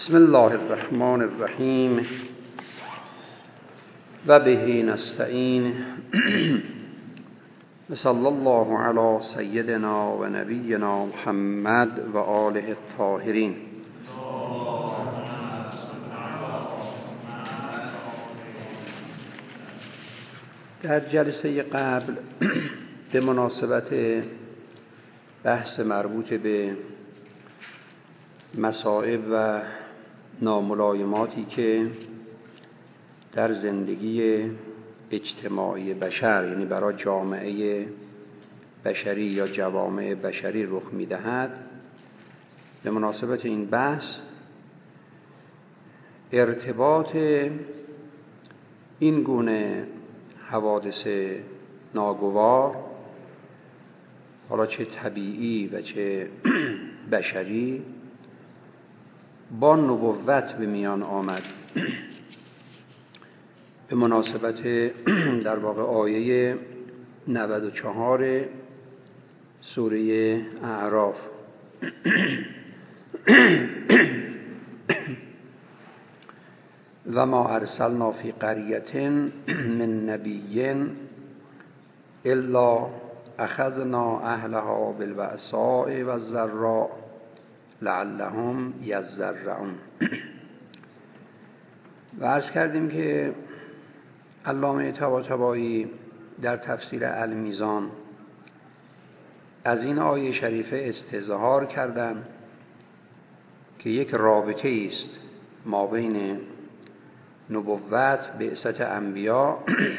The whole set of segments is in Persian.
بسم الله الرحمن الرحیم و به نستعین صلی الله علی سیدنا و نبینا محمد و آله الطاهرین. در جلسه قبل به مناسبت بحث مربوط به مصائب و ناملایماتی که در زندگی اجتماعی بشر، یعنی برای جامعه بشری یا جوامع بشری رخ می‌دهد، به مناسبت این بحث ارتباط این گونه حوادث ناگوار، حالا چه طبیعی و چه بشری، با نبوت به میان آمد. به مناسبت در واقع آیه 94 سوره اعراف و ما ارسلنا فی قریة من نبی الا اخذنا اهلها بالبأساء والضراء لعلهم یضرعون. و عرض کردیم که علامه طباطبایی در تفسیر المیزان از این آیه شریفه استظهار کردند که یک رابطه است ما بین نبوت، بعثت انبیا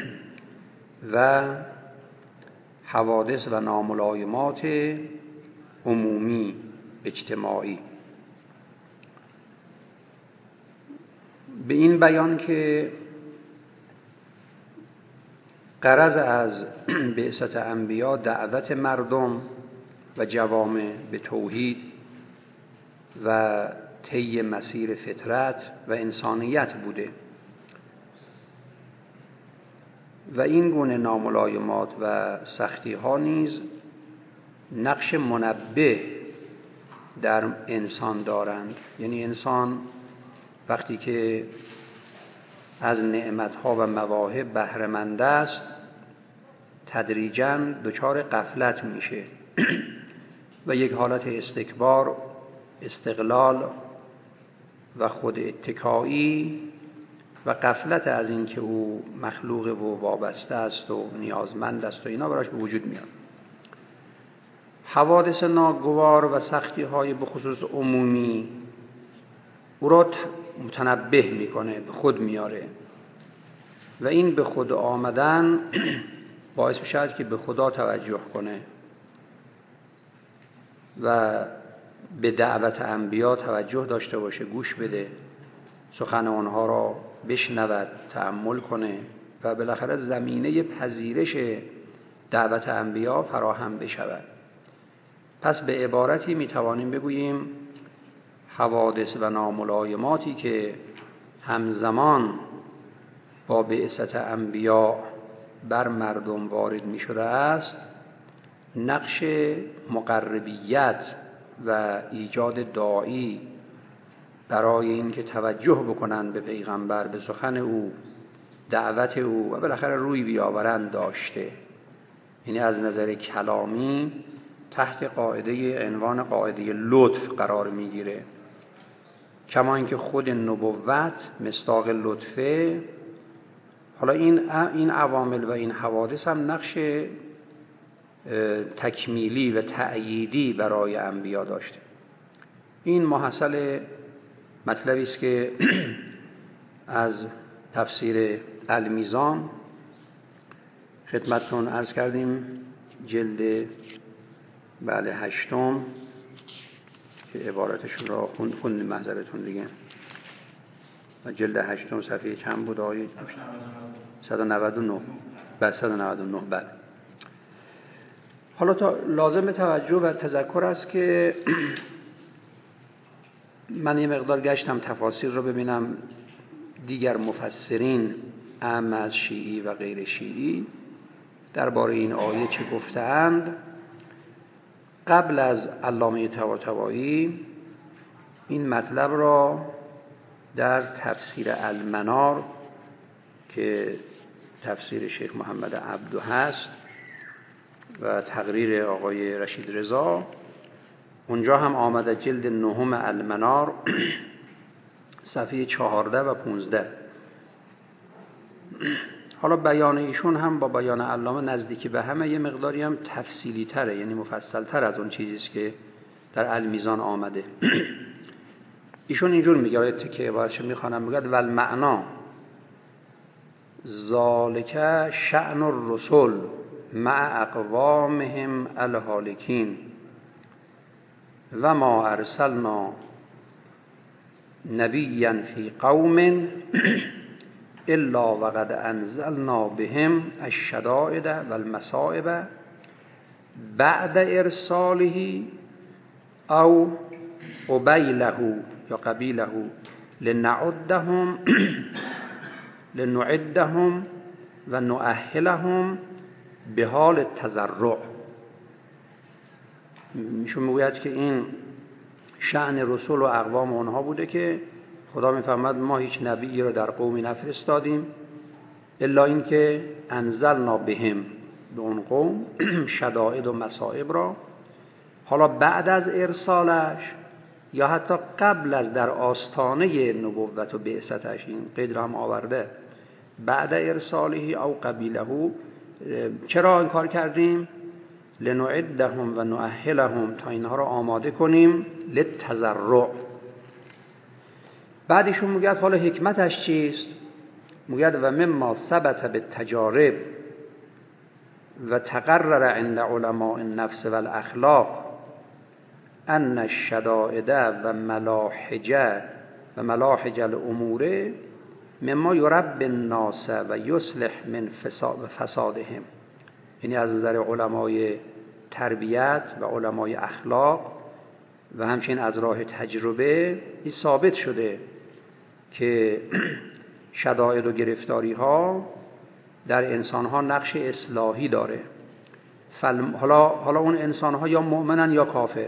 و حوادث و ناملایمات عمومی اجتماعی. به این بیان که غرض از بعثت انبیا دعوت مردم و جوامع به توحید و طی مسیر فطرت و انسانیت بوده و این گونه ناملایمات و سختی ها نیز نقش منبه در انسان دارند. یعنی انسان وقتی که از نعمت‌ها و مواهب بهره مند است، تدریجاً دچار غفلت میشه و یک حالت استکبار، استقلال و خود اتکایی و غفلت از این که او مخلوق و وابسته است و نیازمند است و اینا براش به وجود میاد. حوادث ناگوار و سختی های به خصوص عمومی او را متنبه میکنه، به خود میاره و این به خود آمدن باعث میشه که به خدا توجه کنه و به دعوت انبیا توجه داشته باشه، گوش بده، سخن آنها را بشنود، تأمل کنه و بالاخره زمینه پذیرش دعوت انبیا فراهم بشود. پس به عبارتی میتوانیم بگوییم حوادث و ناملایماتی که همزمان با بعثت انبیا بر مردم وارد می شده است، نقش مقربیت و ایجاد داعی برای این که توجه بکنند به پیغمبر، به سخن او، دعوت او و بالاخره روی بیاورند داشته. یعنی از نظر کلامی تحت عنوان قاعده لطف قرار میگیره، کما اینکه خود نبوت مصداق لطفه. حالا این عوامل و این حوادث هم نقش تکمیلی و تأییدی برای انبیا داشته. این محصل مطلبی است که از تفسیر المیزان خدمتتون عرض کردیم، جلد 8 که عبارتشون را خوندیم محضرتون دیگه، و جلد 8 صفحه چند بود آیه 199 بعد 199. بله. حالا لازم توجه و تذکر است که من یه مقدار گشتم تفاسیر رو ببینم، دیگر مفسرین اعم از شیعی و غیر شیعی درباره این آیه چه گفتند. قبل از علامه طباطبایی این مطلب را در تفسیر المنار که تفسیر شیخ محمد عبدو هست و تقریر آقای رشید رضا، اونجا هم آمده جلد 9 المنار صفحه 14 و 15. حالا بیان ایشون هم با بیان علامه نزدیکی به همه، یه مقداری هم تفصیلی تره، یعنی مفصل تر از اون چیزیست که در المیزان آمده. ایشون اینجور میگه، آیه که عبارتش میخوانم، میگه والمعنا ذالک شأن الرسل مع اقوامهم الهالکین و ما ارسلنا نبیا فی قوم الا وقد انزلنا بهم الشدائد والمصائب بعد ارساله او قبیله یا قبیله لنعدهم و نؤهلهم به حال التضرع. میشون میگوید که این شأن رسول و اقوام اونها بوده که خدا میفرماد ما هیچ نبیی رو در قومی نفرستادیم الا این که انزلنا بهم، به اون قوم، شدائد و مصائب را، حالا بعد از ارسالش یا حتی قبل از در آستانه نبوت و بعثتش، این قید هم آورده، بعد ارساله او قبیله. چرا این کار کردیم؟ لنعدهم و نؤهلهم، تا اینها را آماده کنیم للتضرع. بعدشون میگه حالا حکمتش چیست؟ میگه و مما ثبت بالتجارب و تقرر عند علماء النفس والاخلاق ان الشدائد و ملاحج الامور مما یربی الناس و یصلح من فسادهم. یعنی از نظر علمای تربیت و علمای اخلاق و همچنین از راه تجربه این ثابت شده که شدائد و گرفتاری ها در انسان ها نقش اصلاحی داره. حالا اون انسان ها یا مؤمنن یا کافر.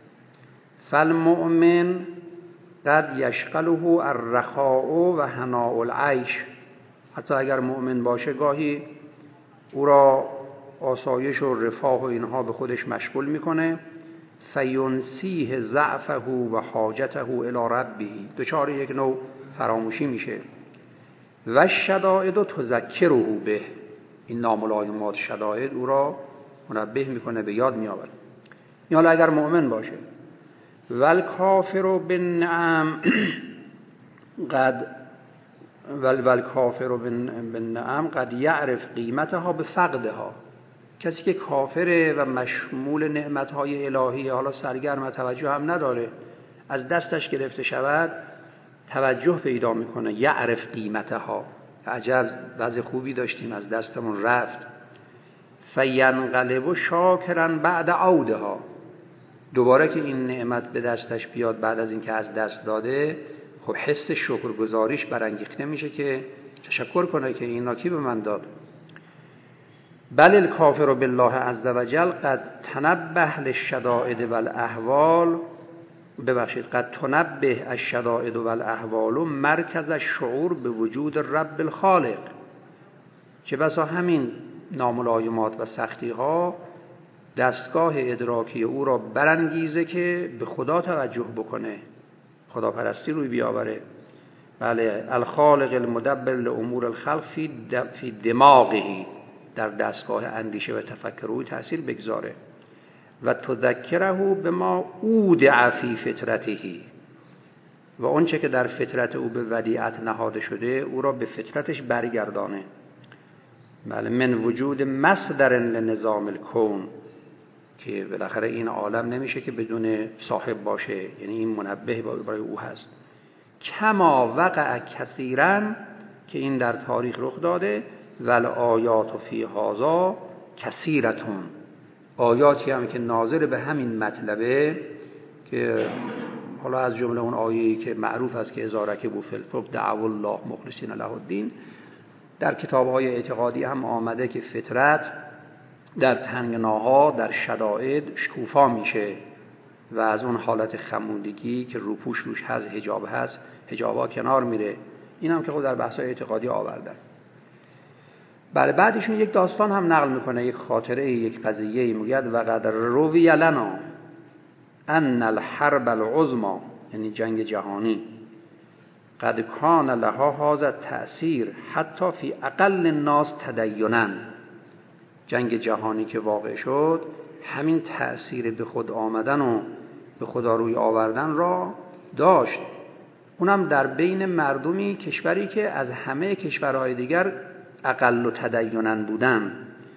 فالمؤمن قد یشغله الرخاء و هناء العیش، حتی اگر مؤمن باشه گاهی او را آسایش و رفاه و اینها به خودش مشغول میکنه. فینسیه ضعفه و حاجته الی ربه، دچار یک نوع فراموشی میشه. و شدائد تذکره به، این ناملایمات شدائد او را منبه میکنه، به یاد میآورد. این حالا اگر مؤمن باشه. والکافر بالنعم قد یعرف قیمتها به فقدها. کسی که کافره و مشمول نعمتهای الهی، حالا سرگرم توجه هم نداره، از دستش گرفته شود توجه پیدا میکنه. یعرف قیمتها، عجب وضع خوبی داشتیم از دستمون رفت. فینقلب شاکرا بعد عودها، دوباره که این نعمت به دستش بیاد بعد از اینکه از دست داده، خب حس شکرگزاریش برانگیخته میشه که تشکر کنه که اینا کی به من داد. بل الکافر بالله عز وجل قد تنبه للشدائد والاحوال، قد تنبه الشدائد والاحوال مرکز الشعور به وجود رب الخالق. چه بسا همین ناملایمات و سختی ها دستگاه ادراکی او را برانگیزه که به خدا توجه بکنه، خداپرستی روی بیاوره. بله، الخالق المدبر لامور الخلق فی دماغه، در دستگاه اندیشه و تفکر روی تأثیر بگذاره. و تذکره بما اودع فی فطرته، و اون چه که در فطرت او به ودیعت نهاده شده او را به فطرتش برگردانه. بله، من وجود مصدر لنظام الکون، که بالاخره این عالم نمیشه که بدون صاحب باشه، یعنی این منبه برای او هست. کما وقع کثیرا، که این در تاریخ رخ داده. والآیات فی هذا کثیرتون، آیاتی هم که ناظر به همین مطلبه، که حالا از جمله اون آیه‌ای که معروف است که اذا رکبوا فی الفلک دعوا الله مخلصین له الدین، در کتاب‌های اعتقادی هم آمده که فطرت در تنگناها، در شدائد شکوفا میشه و از اون حالت خمودگی که روپوش روش هست، حجاب هست، حجابا کنار میره. این هم که خود در بحث‌های اعتقادی آوردن. بله، بعدشون یک داستان هم نقل میکنه، یک خاطره، یک قضیه، میگه و قد روی لنا ان الحرب العظمی، یعنی جنگ جهانی، قد کان لها هذا تأثیر حتی فی اقل الناس تدینا. جنگ جهانی که واقع شد همین تأثیر به خود آمدن و به خدا روی آوردن را داشت، اونم در بین مردمی کشوری که از همه کشورهای دیگر اقل و تدینا بودن.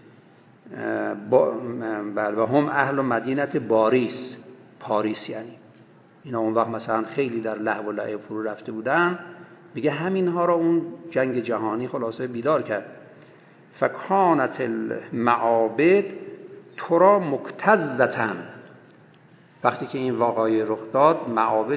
و هم اهل مدینه پاریس، یعنی اینا اون وقت مثلا خیلی در لهو و لعب فرو رفته بودن. میگه همینها را اون جنگ جهانی خلاصه بیدار کرد. فکانت المعابد ترا مکتظة، وقتی که این واقعه رخ داد، معابد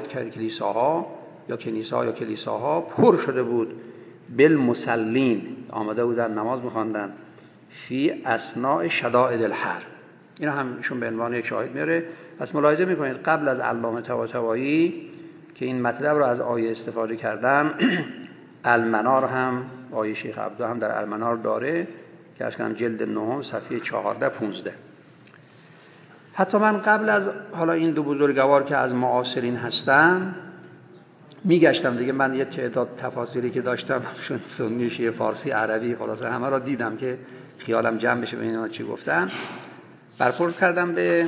کلیساها پر شده بود بالمصلین، آمده بودن نماز می‌خواندن، فی اثناء شدائد الحرب. اینا همشون به عنوان یک شاهد میاره. پس ملاحظه میکنید قبل از علامه طباطبایی که این مطلب رو از آیه استفاده کردن، المنار هم، آیه شیخ عبدو هم در المنار داره که از کنم جلد 9 صفحه 14-15. حتی من قبل از حالا این دو بزرگوار که از معاصرین هستن میگشتم دیگه، من یه تعداد تفاسیری که داشتم سنی، شیعه، فارسی، عربی، خلاصه همه را دیدم که خیالم جمع بشه ببینم اینا چی گفتن. برخورد کردم به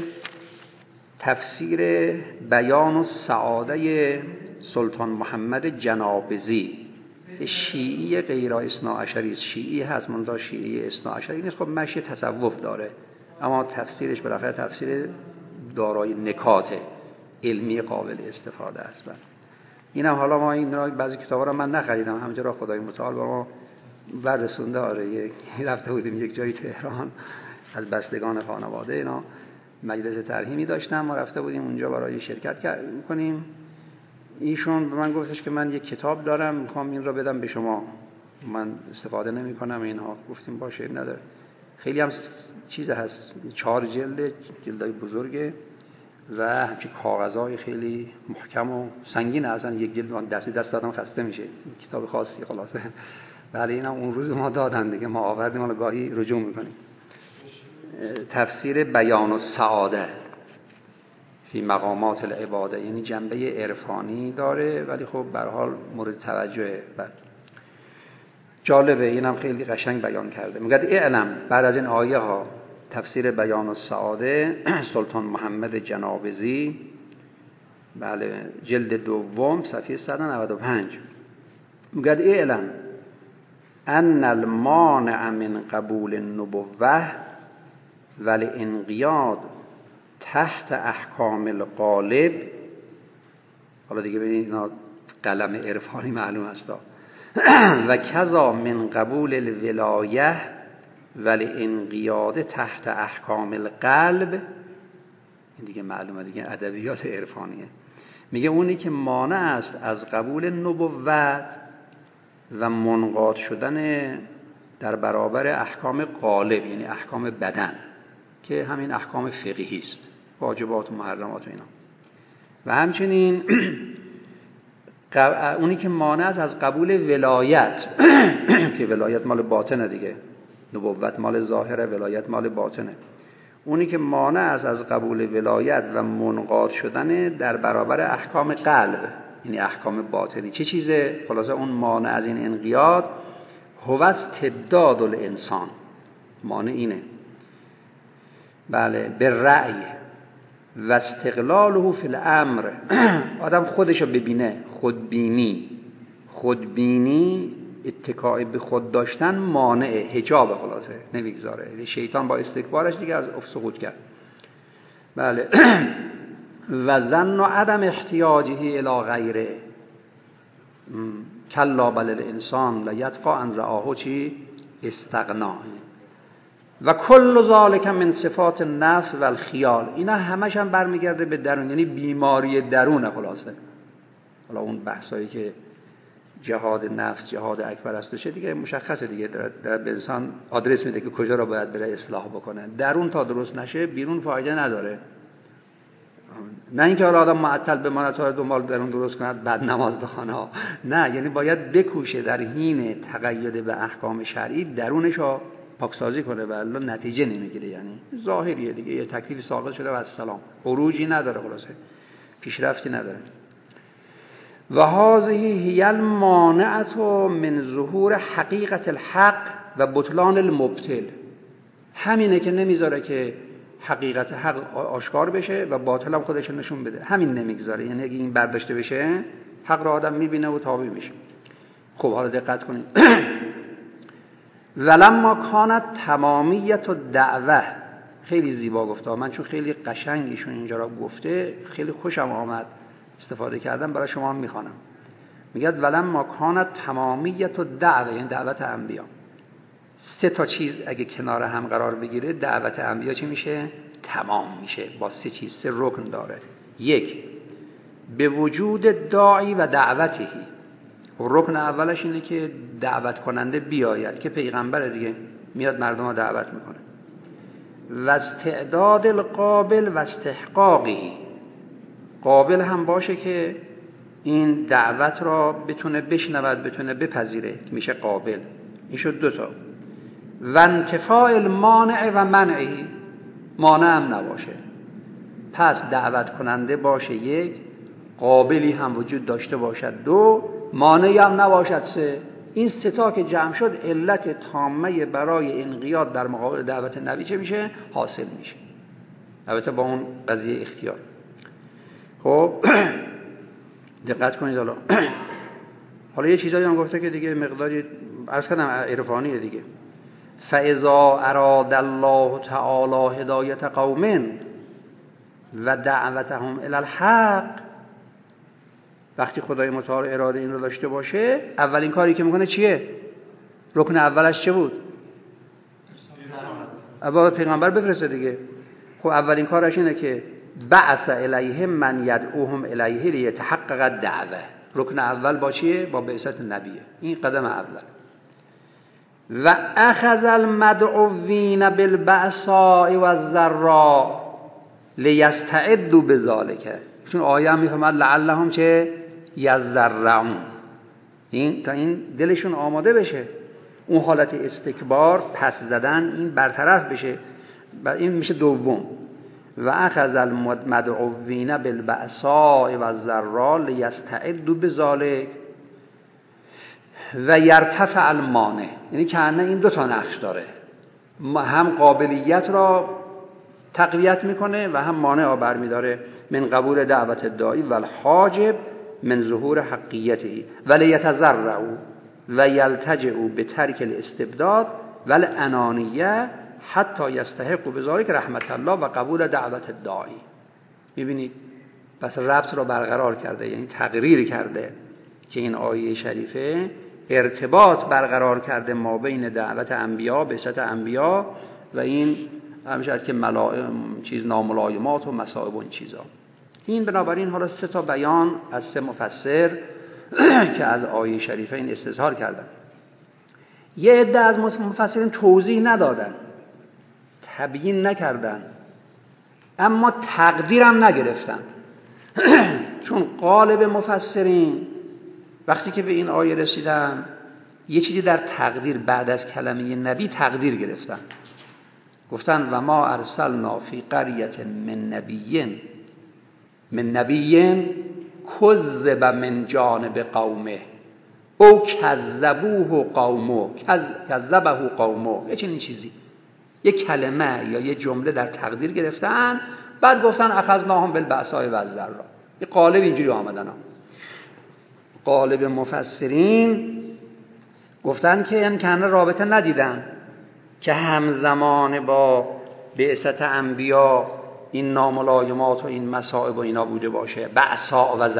تفسیر بیان السعاده سلطان محمد جنابزی، شیعی غیر اثناعشری است. شیعی هست منتها شیعی اثناعشری نیست. خب مشی تصوف داره، اما تفسیرش بالاخره تفسیر دارای نکات علمی قابل استفاده است. اینم حالا ما این بعضی کتابا رو من نخریدم، همینجا خدای متعال با ما برسونده. آره، رفته بودیم یک جایی تهران از بستگان خانواده، اینا مجلس ترحیمی داشتم، ما رفته بودیم اونجا برای شرکت کنیم. ایشون به من گفتش که من یک کتاب دارم میخوام این رو بدم به شما، من استفاده نمی کنم اینها. گفتیم باشه نداره. خیلی هم چیز هست، 4 جلدای بزرگه و همچین کاغذهای خیلی محکم و سنگین، اصلا یک جلد دست دادم خسته میشه. کتاب خاصی خلاصه. بله اینم اون روز ما دادن دیگه، ما آوردیم حالا گاهی رجوع میکنیم. تفسیر بیان السعاده فی مقامات العباده، یعنی جنبه عرفانی داره ولی خب به هر حال مورد توجهه. جالبه، اینم خیلی قشنگ بیان کرده. میگه اعلم، بعد از این آیه ها تفسیر بیان السعاده سلطان محمد جنابزی، بله جلد 2 صفحه 195. میگه اعلم ان المانع من قبول النبوه والانقیاد تحت احکام الغالب. حالا دیگه ببینید اینا قلم عرفانی معلوم است و کذا من قبول الولایه والانقیاد تحت احکام القلب. این دیگه معلومه دیگه ادبیات عرفانیه. میگه اونی که مانع است از قبول نبوت و منقاد شدن در برابر احکام غالب، یعنی احکام بدن که همین احکام فقهی است، واجبات و محرمات و اینا. و همچنین اونی که مانع است از قبول ولایت که ولایت مال باطنه دیگه، نبوت مال ظاهره، ولایت مال باطنه. اونی که مانع است از قبول ولایت و منقاد شدن در برابر احکام قلب، یعنی احکام باطنی. چه چیزه؟ خلاصه اون مانع از این انقیاد هو استبداد الانسان، مانع اینه، بله، به رأی و استقلاله فی الامر. آدم خودشو ببینه، خودبینی اتکاء به خود داشتن مانع، حجاب، خلاصه نمیگذاره. شیطان با استکبارش دیگه از سقوط کرد. بله و ظن و عدم احتیاجه الی غیره کلا بل الانسان لیطغی ان رآه چی استغنا. و کل ذالک من صفات النفس و الخیال. اینا همش هم برمیگرده به درون، یعنی بیماری درونه. خلاصه حالا اون بحثایی که جهاد نفس جهاد اکبر است چه دیگه مشخصه دیگه، در به انسان آدرس میده که کجا را باید بره اصلاح بکنه. درون تا درست نشه بیرون فایده نداره. نه اینکه حالا آدم معطل بماند تا دنبال درون درست کند بعد نماز بخونه، نه، یعنی باید بکوشه در حین تقید به احکام شرعی درونش رو پاکسازی کنه و الا نتیجه نمیگیره. یعنی ظاهریه دیگه، یه تکلیف ساقط شده و السلام، خروجی نداره، خلاصه پیشرفتی نداره. و هذه هی المانعه من ظهور حقیقت الحق و بطلان المبطل. همینه که نمیذاره که حقیقت حق آشکار بشه و باطل هم خودش نشون بده، همین نمیگذاره. یعنی اگه این برداشته بشه حق را آدم میبینه و تابع میشه. خب حالا دقت کنید. ولما کانت تمامیت الدعوه، خیلی زیبا گفته، من چون خیلی قشنگ ایشون اینجا را گفته خیلی خوشم آمد استفاده کردم، برای شما هم میخوانم. میگه ولما کانت تمامیت الدعوه، یعنی دعوت انبیا. سه تا چیز اگه کنار هم قرار بگیره دعوت انبیا چی میشه؟ تمام میشه. با سه چیز، سه رکن داره. یک، به وجود داعی و دعوتهی. رکن اولش اینه که دعوت کننده بیاید، که پیغمبر دیگه میاد مردم رو دعوت میکنه. و استعداد القابل و استحقاقی، قابل هم باشه که این دعوت را بتونه بشنود، بتونه بپذیره، میشه قابل. این شد دو تا. و انتفاع المانع و منعی، مانع هم نباشه. پس دعوت کننده باشه یک، قابلی هم وجود داشته باشد دو، مانعی هم نباشد سه. این سه تا که جمع شد علت تامه برای انقیاد در مقابل دعوت نبی چه میشه؟ حاصل میشه. البته با اون قضیه اختیار. خب دقت کنید. حالا یه چیزایی هم گفته که دیگه مقداری عرض کردم عرفانیه دیگه. فاذا اراد الله تعالی هدایت قوم و دعوتهم الی الحق، وقتی خدای متعال اراده این رو داشته باشه، اولین کاری که میکنه چیه؟ رکن اولش چه بود؟ اول پیغمبر بفرسته دیگه. خب اولین کارش اینه که بعث الیهم من یدعوهم الیه لیتحقق الدعوه. رکن اول با چیه؟ با بعثت نبیه. این قدم اول. و اخذ المدعوین بالبأساء والضراء لیستعدوا بذلک. چون آیه هم میفهمد لعلهم چه یضرعون، این تا این دلشون آماده بشه اون حالت استکبار پس زدن این برطرف بشه. این میشه دوم. و اخذ المدعوین بالبأساء والضراء لیستعدوا بذلک و یرتفع المانع. یعنی که این دو تا نقش داره، هم قابلیت را تقویت میکنه و هم مانع را برمیداره من قبول دعوت داعی و الحاجب من ظهور حقیته و لیتضرعوا و یلتجئوا به ترک الاستبداد و الانانیه حتی یستحقوا بذلک رحمت الله و قبول دعوت داعی. میبینید پس ربط را برقرار کرده، یعنی تقریر کرده که این آیه شریفه ارتباط برقرار کرده ما بین دعوت انبیا، بعثت انبیا و این همیشه که چیز ناملایمات و مصائب و این چیزا. این بنابراین حالا سه تا بیان از سه مفسر که از آیه شریفه این استظهار کردن. یه عده از مفسرین توضیح ندادن، تبیین نکردن، اما تقدیرم نگرفتن. چون غالب مفسرین وقتی که به این آیه رسیدن یه چیزی در تقدیر بعد از کلمه نبی تقدیر گرفتن. گفتن و ما ارسلنا فی قریة من نبی کذب من جانب قومه او کذبوه قومه. یه چنین چیزی، یه کلمه یا یه جمله در تقدیر گرفتن، بعد گفتن اخذناهم بالبأساء والضراء. یه قالب اینجوری آمدن. قالب مفسرین گفتن که این کنه رابطه ندیدن که همزمان با بعثت انبیا این ناملایمات و این مصائب و اینا بوده باشه. بأساء و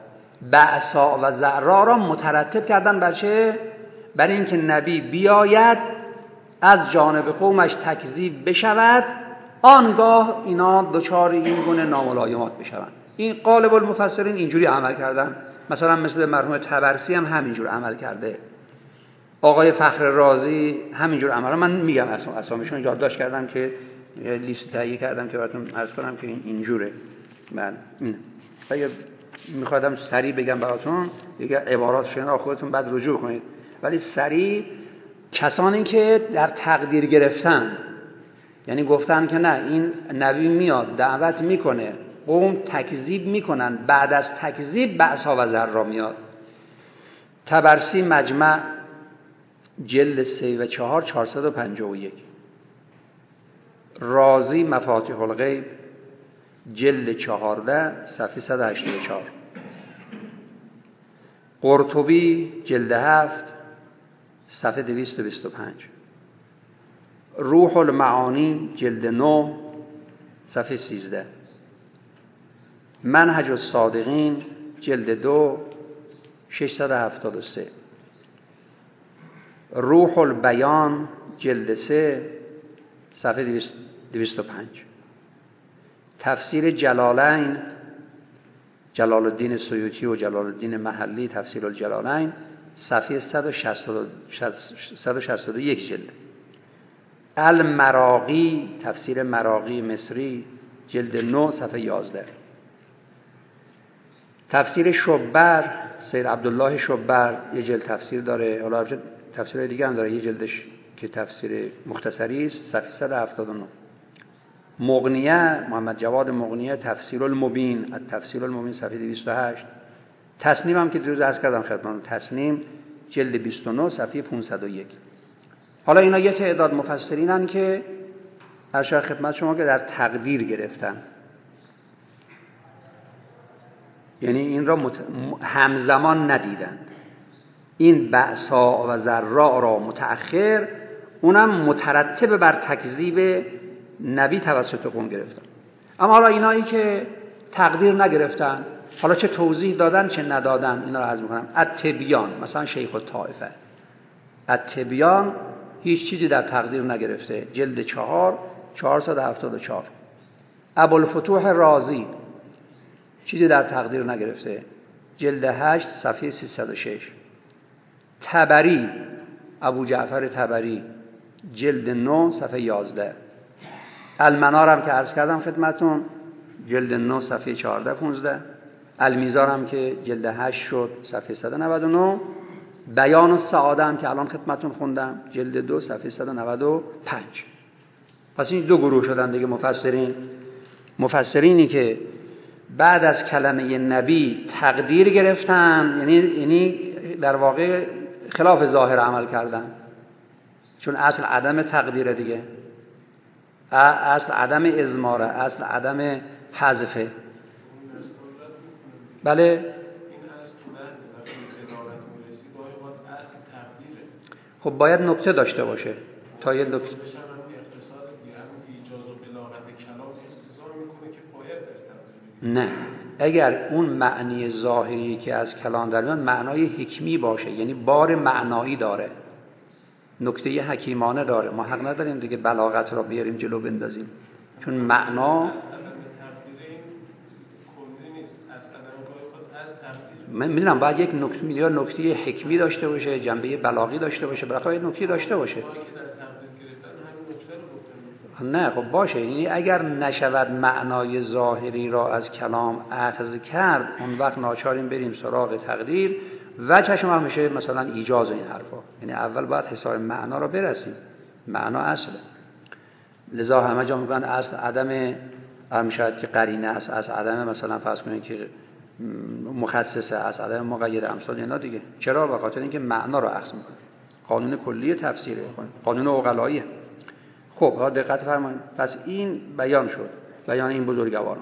ضراء را مترتب کردن بر چه؟ بر اینکه نبی بیاید از جانب قومش تکذیب بشود، آنگاه اینا دچار این گونه ناملایمات بشوند. این قالب المفسرین اینجوری عمل کردن. مثلا مثل مرحوم طبرسی هم همینجور عمل کرده، آقای فخر رازی همینجور عمل. من میگم اسامیشون یادداشت کردم که لیست تهیه کردم که براتون عرض کنم که این اینجوره. من اگه میخوادم سریع بگم براتون دیگه عبارات شما خودتون بعد رجوع کنید، ولی سریع کسانی که در تقدیر گرفتن، یعنی گفتن که نه این نبی میاد دعوت میکنه قوم تکذیب میکنن، بعد از تکذیب بأسا و ضرا میاد. طبرسی مجمع جلد 3 و 4 451، رازی مفاتیح الغیب جلد 14 صفحه 184، قرطبی جلد 7 صفحه 225، روح المعانی جلد 9 صفحه 13، منهج الصادقین جلد 2 673، روح البیان جلد 3 صفحه 205، تفسیر جلالین جلال الدین سیوطی و جلال الدین محلی تفسیر الجلالین صفحه 161 جلد، المراغی تفسیر مراغی مصری جلد 9 صفحه 11، تفسیر شبر سید عبدالله شبر یه جلد تفسیر داره، حالا تفسیر دیگه هم داره، یه جلدش که تفسیر مختصری است صفحه 179، مغنیه محمد جواد مغنیه تفسیر المبین تفسیر المبین صفحه 208، تصنیم هم که دیروز عرض کردم خدمتتون، تصنیم جلد 29 صفحه 501. حالا اینا یه تعداد مفسرینن که ارشد خدمت شما که در تقدیر گرفتن، یعنی این را همزمان ندیدند، این بأسا و ضرا را متأخر، اونم مترتب بر تکذیب نبی توسط قوم گرفتن. اما حالا اینایی که تقدیر نگرفتن، حالا چه توضیح دادن چه ندادن، اینا رو عرض می‌کنم. التبیان مثلا شیخ الطائفه، التبیان هیچ چیزی در تقدیر نگرفته، جلد 4 474، ابوالفتوح رازی چیزی در تقدیر نگرفته، جلد 8 صفحه 306، طبری ابو جعفر طبری جلد 9 صفحه 11، المنار هم که عرض کردم خدمتون جلد 9 صفحه 14 15، المیزار هم که جلد 8 شد صفحه 199، بیان السعاده هم که الان خدمتون خوندم جلد 2 صفحه 195. پس این دو گروه شدن دیگه مفسرینی که بعد از کلمه نبی تقدیر گرفتن، یعنی در واقع خلاف ظاهر عمل کردن، چون اصل عدم تقدیره دیگه، اصل عدم اضماره، اصل عدم حذفه. بله خب باید نکته داشته باشه تا یه نکته. نه، اگر اون معنی ظاهری که از کلام در میاد معنای حکمی باشه، یعنی بار معنایی داره، نکته حکیمانه داره، ما حق نداریم دیگه بلاغت را بیاریم جلو بندازیم، چون معنا من میدونم باید یک نکته حکمی داشته باشه، جنبه بلاغی داشته باشه، بالاخره نکته داشته باشه. نه خب باشه، یعنی اگر نشود معنای ظاهری را از کلام اخذ کرد، اون وقت ناچاریم بریم سراغ تقدیر و چشم هم میشه مثلا ایجاز این حرفا، یعنی اول باید حساب معنا را برسیم، معنا اصله. لذا همه جا میگن اصل عدم شاید که قرینه است، از عدم مثلا فرض کنید که مخصصه، از عدم مقید امثال اینا دیگه. چرا؟ به خاطر اینکه معنا را اخذ میکنه، قانون کلی تفسیره، قانون عقلاییه. خب ها دقت فرمایید. پس این بیان شد، بیان این بزرگواران.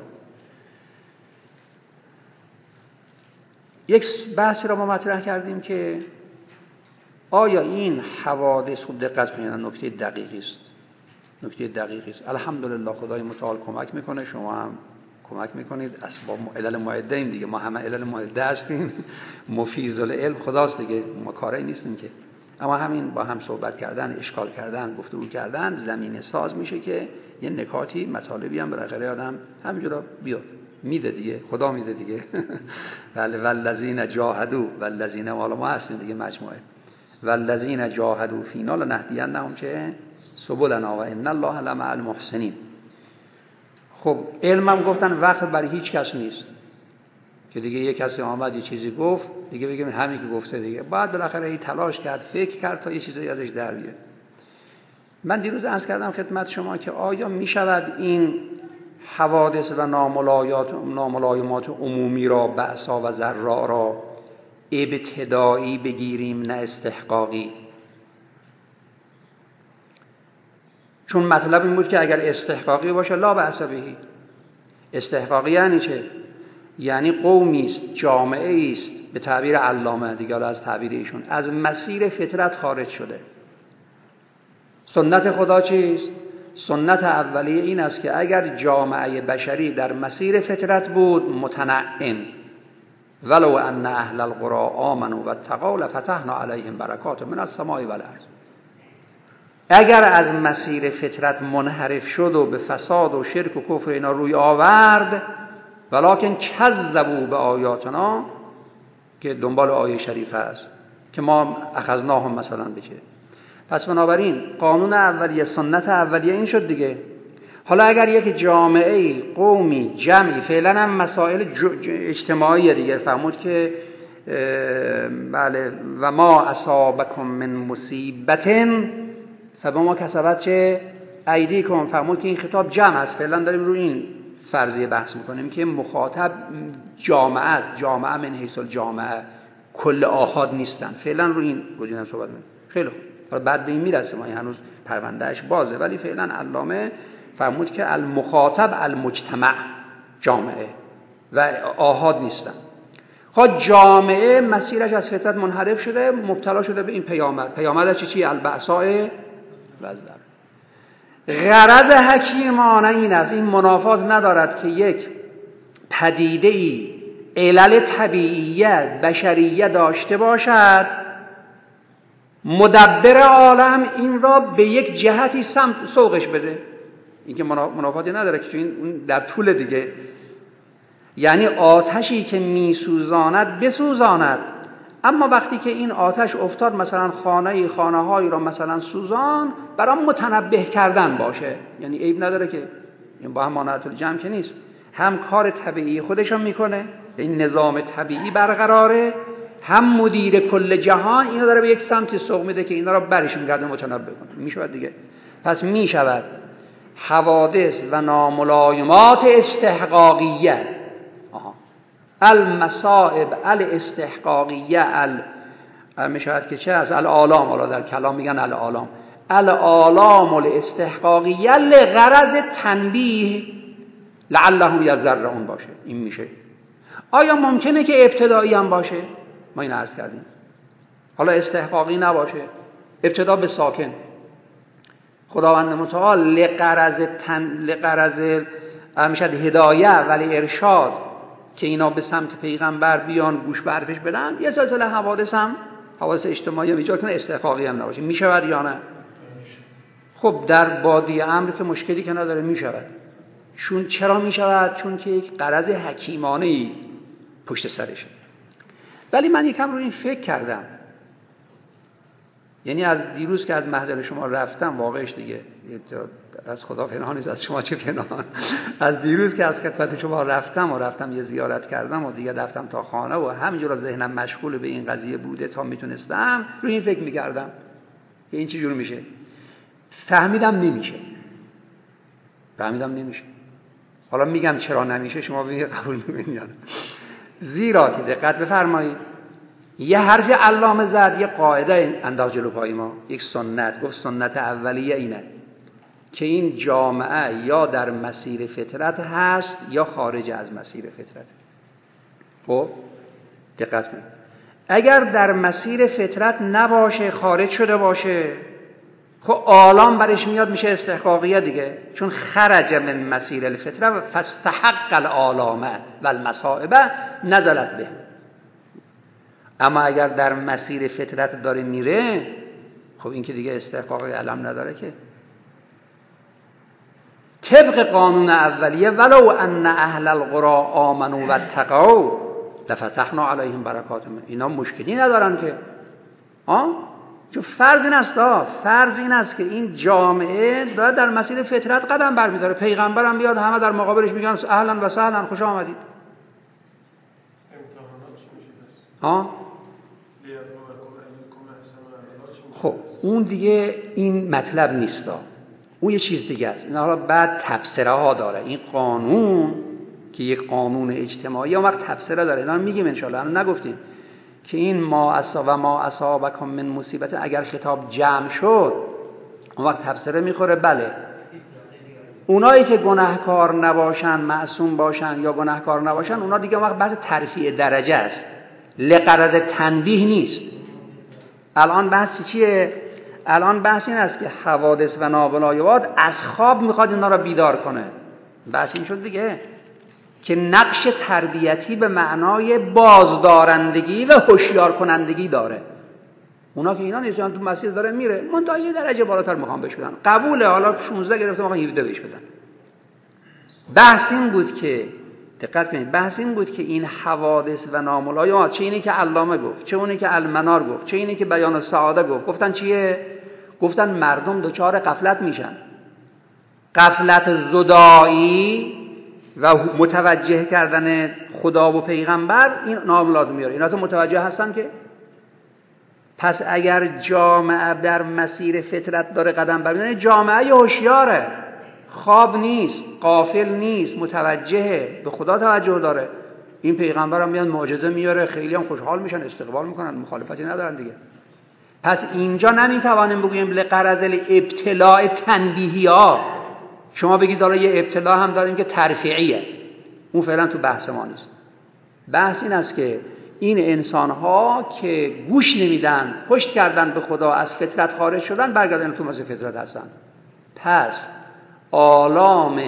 یک بحثی را ما مطرح کردیم که آیا این حوادث، خوب دقت کنید، نکته دقیقی است. الحمدلله خدای متعال کمک میکنه، شما هم کمک میکنید، اسباب علل معده ایم دیگه، ما همه علل معده هستیم، مفیض العلم خداست دیگه، ما کاری نیستیم که. اما همین با هم صحبت کردن، اشکال کردن، گفتگو کردن زمینه ساز میشه که یه نکاتی مطالبی هم بالاخره آدم همینجوری بیاد میده دیگه، خدا میده دیگه. والذین جاهدوا، والذین والا ما هستیم دیگه مجموعه، والذین جاهدوا فینا لنهدینهم چه سبلنا و ان الله لمع المحسنین. خب علمم گفتن وقت برای هیچ کس نیست که دیگه یک کسی آمد یه چیزی گفت دیگه بگیم همین که گفته دیگه، بعد بالاخره این تلاش کرد فکر کرد تا یه چیزی ازش در بیاد. من دیروز عرض کردم خدمت شما که آیا می شود این حوادث و ناملایمات عمومی را، بأسا و ضرا را ابتدایی بگیریم نه استحقاقی؟ چون مطلب این بود که اگر استحقاقی باشه لا بأس بهی. استحقاقی یعنی چه؟ یعنی قومی است، جامعه است، به تعبیر علامه دیگه، از تعبیر ایشون، از مسیر فطرت خارج شده. سنت خدا چیست؟ سنت اولیه این است که اگر جامعه بشری در مسیر فطرت بود متنعم، ولو ان اهل القرى آمنوا واتقوا لفتحنا علیهم برکات من السماء والارض. اگر از مسیر فطرت منحرف شد و به فساد و شرک و کفر اینا روی آورد، ولکن کذبوا به آیاتنا، که دنبال آیه شریفه است که ما اخذناهم مثلا بشه. پس بنابراین قانون اولیه، سنت اولیه این شد دیگه. حالا اگر یک جامعه، قومی، جمعی، فعلا هم مسائل اجتماعی دیگه فرمود که بله و ما اصابکم من مصیبت فبما کسبت چه ایدیکم، فرمود که این خطاب جمع است. فعلا داریم روی این فرضیه بحث میکنیم که مخاطب جامعه من حیث الجامعه، کل آحاد نیستن. فعلا روی این گزینه صحبت میکنیم. خیلی خوب، حالا بعد به این میرسه، ما هنوز پروندهش بازه، ولی فعلا علامه فرمود که المخاطب المجتمع، جامعه و آحاد نیستن. خب جامعه مسیرش از فطرت منحرف شده، مبتلا شده به این پیامد چی؟ البأساء و الضراء. غرض حکیمانه این است، این منافات ندارد که یک پدیده‌ای علل طبیعیت بشریه داشته باشد، مدبر عالم این را به یک جهتی سمت سوقش بده. این که منافاتی نداره که این در طول دیگه، یعنی آتشی که میسوزاند بسوزاند، اما وقتی که این آتش افتاد مثلا خانه هایی را مثلا سوزان، برای متنبه کردن باشه، یعنی عیب نداره که این با هم مانعت الجمع که نیست، هم کار طبیعی خودشون میکنه، این نظام طبیعی برقراره، هم مدیر کل جهان اینو داره به یک سمت سوق میده که اینا را برشون گرده متنبه کنه. میشود دیگه. پس میشود حوادث و ناملایمات استحقاقیه، المصائب الاستحقاقیه، میشود که چه از العالم، حالا در کلام میگن العالم الاستحقاقیه لغرض تنبیه لعلهم یذرعون باشه. این میشه. آیا ممکنه که ابتدایی هم باشه؟ ما این عرض کردیم. حالا استحقاقی نباشه، ابتدا به ساکن، خداوند متعال لغرض میشد هدایه ولی ارشاد که اینا به سمت پیغمبر بیان، گوش به حرفش بدن، یه سلسله حوادث اجتماعی ایجاد کنه، استحقاقی هم نباشه. میشود یا نه؟ خب در بادی امر که مشکلی که نداره میشود. چرا میشود؟ چون که یک غرض حکیمانه‌ای پشت سرشه. ولی من یکم رو این فکر کردم، یعنی از دیروز که از محضر شما رفتم، واقعش دیگه از خدا پنهان نیست، از شما چه پنهان. از دیروز که از خدمت شما رفتم یه زیارت کردم و دیگه رفتم تا خانه و همینجور ذهنم مشغول به این قضیه بوده تا میتونستم روی این فکر میکردم که این چه جور میشه. فهمیدم نمیشه. حالا میگم چرا نمیشه، شما ببینید قبول می‌کنید. زیرا که دقت بفرمایید، یه حرف علامه زد، یه قاعده انداخت جلو پای ما، یک سنت، گفت سنت اولیه اینه که این جامعه یا در مسیر فطرت هست یا خارج از مسیر فطرت. خب دقت کنید، اگر در مسیر فطرت نباشه، خارج شده باشه، خب عالم برش میاد، میشه استحقاقیه دیگه، چون خرج من مسیر الفطره و فاستحق العالمه و المصائب نزلت به. اما اگر در مسیر فطرت داره میره، خب این که دیگه استحقاقی علم نداره که. طبق قانون اولیه ولو ان اهل القرى آمنوا واتقوا لفتحنا علیهم برکات من، اینا مشکلی ندارن که چون فرض این است که این جامعه داره در مسیر فطرت قدم برمی‌داره. پیغمبرم بیاد همه در مقابلش میگن اهلا و سهلا، خوش آمدید. خب اون دیگه این مطلب نیستا، اون یه چیز دیگه است. این حالا بعد تفسیره ها داره. این قانون که یک قانون اجتماعی اون وقت تفسیره داره، اینا میگیم ان شاء الله. الان نگفتیم که این ما اصابکم من مصیبت اگر خطاب جمع شد اون وقت تفسیره میخوره. بله اونایی که گناهکار نباشن، معصوم باشن یا گناهکار نباشن، اونا دیگه اون وقت بحث ترفیع درجه است، لغرض تنبیه نیست. الان بحث چیه؟ الان بحث این است که حوادث و نابلایوات از خواب میخواد اینا را بیدار کنه. بحث این شد دیگه که نقش تربیتی به معنای بازدارندگی و هوشیار کنندگی داره. اونا که اینا نیستن، تو مسیر داره میره، منتها یه درجه بالاتر میخوام بهش بدن. قبوله، حالا 16 گرفته میخوام 17 بهش بدن. بحث این بود که دقت کنید، بحث این بود که این حوادث و ناملایمات، چه اینی که علامه گفت، چه اونی که المنار گفت، چه اینی که بیان السعاده گفتن چیه؟ گفتن مردم دچار غفلت میشن، غفلت زدایی و متوجه کردن خدا و پیغمبر این ناملازم میاره. اینا تو متوجه هستن که پس اگر جامعه در مسیر فطرت داره قدم برمی‌داره، جامعه هوشیاره، خواب نیست، غافل نیست، متوجهه، به خدا توجه داره. این پیغمبر هم میاد معجزه میاره، خیلی هم خوشحال میشن، استقبال میکنن، مخالفتی ندارن دیگه. پس اینجا نمیتوانیم بگوییم لغرض ابتلاء تنبیهی ها. شما بگید حالا یه ابتلا هم داریم که ترفیعیه، اون فعلا تو بحث ما نیست. بحث این است که این انسان ها که گوش نمیدن، پشت کردن به خدا، از فطرت خارج شدن، برگردن تو مسیر فطرت هستن. پس آلام